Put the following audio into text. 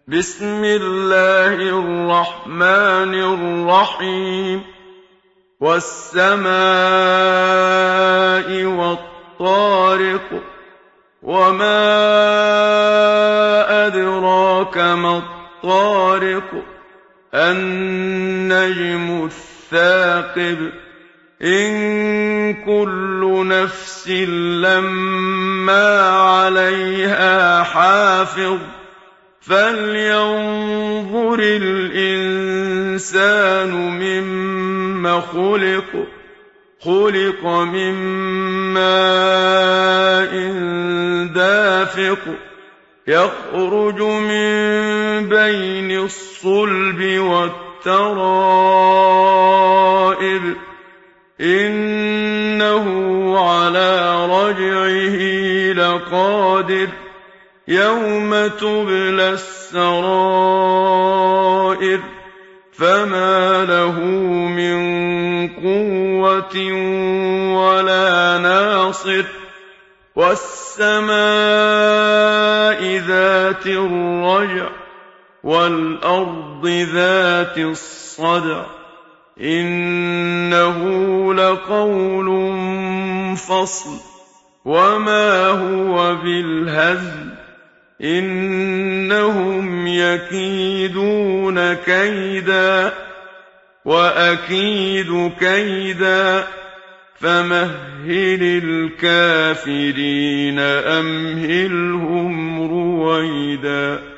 بسم الله الرحمن الرحيم والسماء والطارق وما أدراك ما الطارق النجم الثاقب إن كل نفس لما عليها حافظ فلينظر الإنسان مما خلق من ماء دافق يخرج من بين الصلب والترائب إنه على رجعه لقادر يوم تبلى السرائر فما له من قوة ولا ناصر والسماء ذات الرجع والأرض ذات الصدع إنه لقول فصل وما هو بالهزل إنهم يكيدون كيدا وأكيد كيدا فمهل الكافرين أمهلهم رويدا